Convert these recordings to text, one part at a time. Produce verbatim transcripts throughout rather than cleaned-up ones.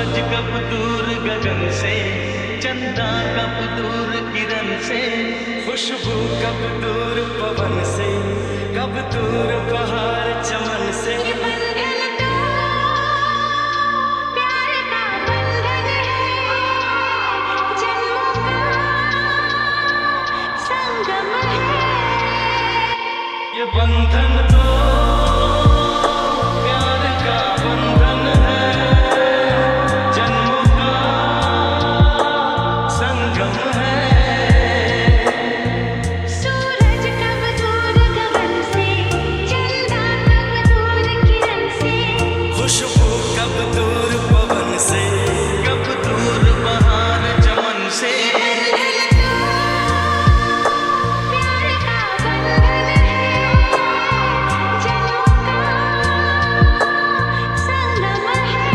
सूरज कब दूर गगन से, चंदा कब दूर किरण से, खुशबू कब दूर पवन से, कब दूर बहार चमन से। ये बंधन तो प्यार का बंधन है, जन्मों का संगम है। ये बंधन तो प्यार का बंधन है, जन्मों का संगम है। सूरज कब दूर गगन से, चंदा कब दूर किरण से, खुशबू कब दूर पवन से, कब दूर बहार चमन से। प्यार का बंधन है, जन्मों का संगम है।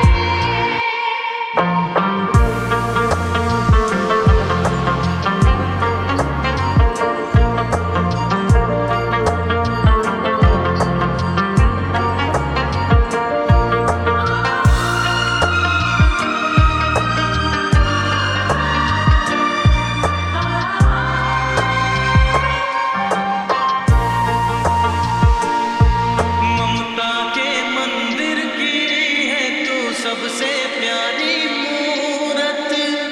ममता के मंदिर की है तू सबसे प्यारी मूरत।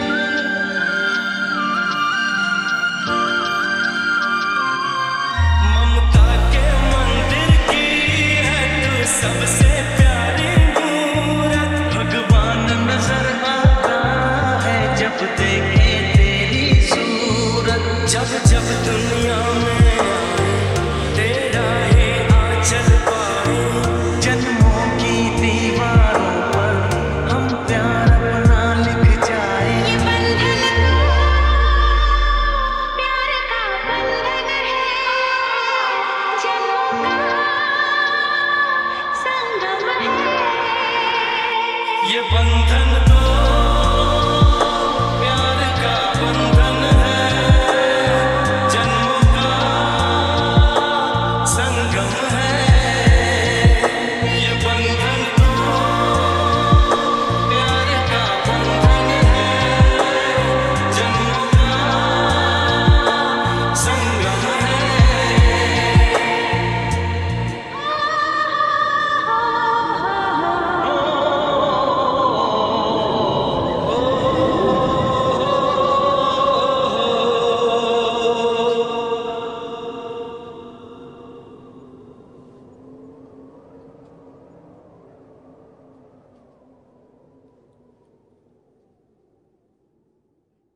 ममता के मंदिर की है तू सबसे प्यारी मूरत। भगवान नजर आता है जब देखे तेरी सूरत। जब जब दुनिया में आए तेरा ही आंचल पाए, जन्मों की दीवारों पर हम प्यार अपना लिख जाए। ये बंधन तो प्यार का बंधन है, जन्मों का संगम है। ये बंधन तो